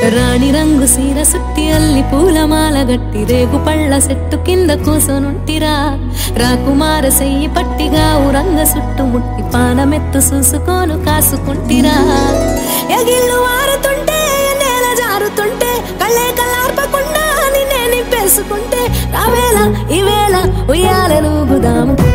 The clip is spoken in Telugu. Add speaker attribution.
Speaker 1: రాణి రంగు సీర సుట్టి అల్లి పూలమాల గట్టి రేగు పళ్ళ చెట్టు కింద కూసొనుంటిరా రాకుమార సెయ్యి పట్టిగా ఊరంగ చుట్టుముట్టి పానమెత్తు చూసుకోను కాసుకుంటిరా ఎగిళ్ళు వారుతుంటే నేల జారుతుంటే కళ్ళే కల్లార్పకుండా నిన్నే నింపేసుకుంటే రావేళ ఈవేళ ఉయ్యాలెలుగుదాము